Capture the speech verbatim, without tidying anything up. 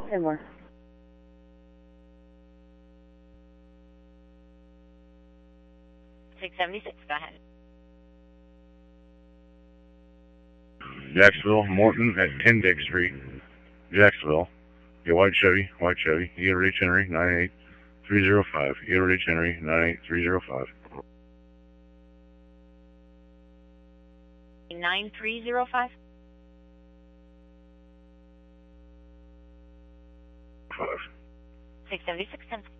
Ten more. six seventy-six, go ahead. Jacksonville, Morton at ten Dick Street. Jacksonville. Yeah, white Chevy, white Chevy. Eagle H Henry, nine eight three zero five. Eagle H Henry, nine eight three zero five. nine three zero five? Five. six seventy-six, ten.